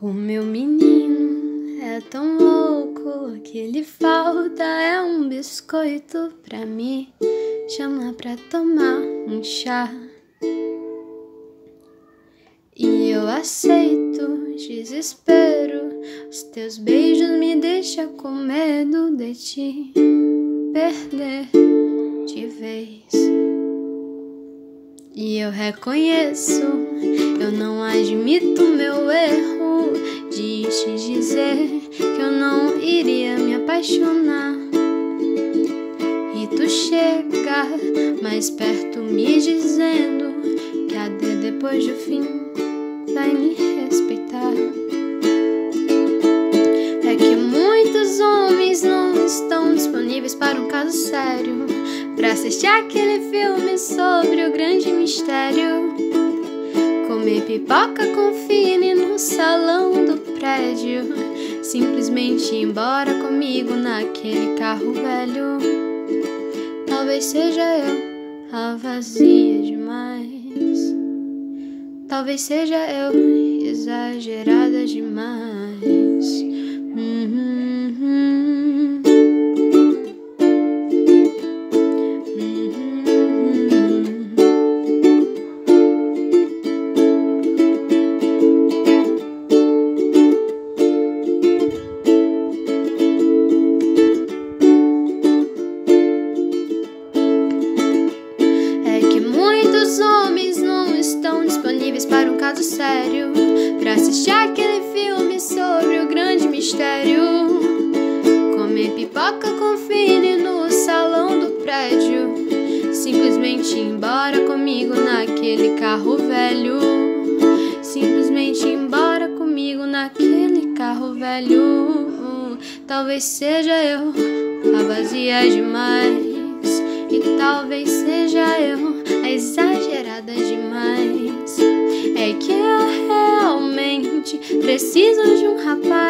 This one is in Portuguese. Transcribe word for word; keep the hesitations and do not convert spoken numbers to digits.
O meu menino é tão louco, o que lhe falta é um biscoito pra me chamar pra tomar um chá. E eu aceito desespero, os teus beijos me deixam com medo de te perder de vez. E eu reconheço, eu não admito meu erro de te dizer que eu não iria me apaixonar. E tu chega mais perto me dizendo que até depois do fim vai me respeitar. É que muitos homens não estão disponíveis para um caso sério, pra assistir aquele filme sobre o grande mistério, comer pipoca com fine no salão do prédio, simplesmente ir embora comigo naquele carro velho. Talvez seja eu a vazia demais, talvez seja eu exagerada demais. Uhum. Disponíveis para um caso sério, pra assistir aquele filme sobre o grande mistério, comer pipoca com fine no salão do prédio, simplesmente ir embora comigo naquele carro velho, simplesmente ir embora comigo naquele carro velho. Talvez seja eu a vazia demais, e talvez seja eu a exagerada demais. É que eu realmente preciso de um rapaz